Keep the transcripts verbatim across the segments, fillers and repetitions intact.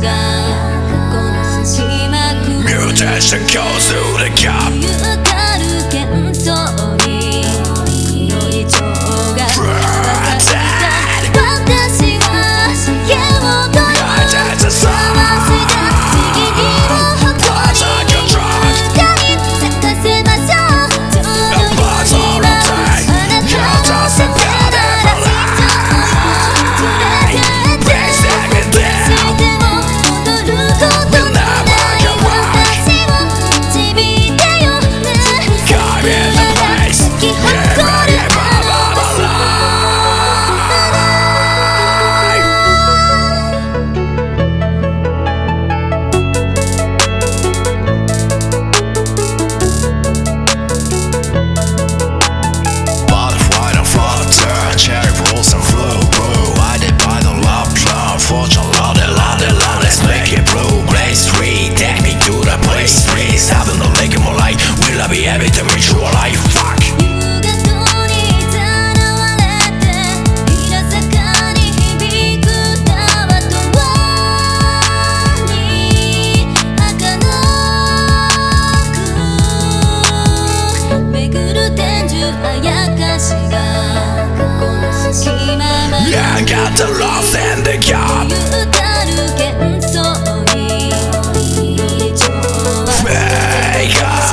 がこの隙間くミューテーション構造でキャップゆかる幻想に黒い蝶が私は影を越え幸せな次にも誇りに歌い咲かせましょうちょうど今あなたの背中 Every time we show a life, fuck. 夕方にさらわれて稲坂に響く縄とに儚く巡る天寿あやかしがこの隙間まで I got the lost and the gap. ゆかる幻想に黒い蝶は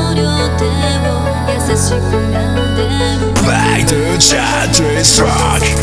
Back to chat, strong.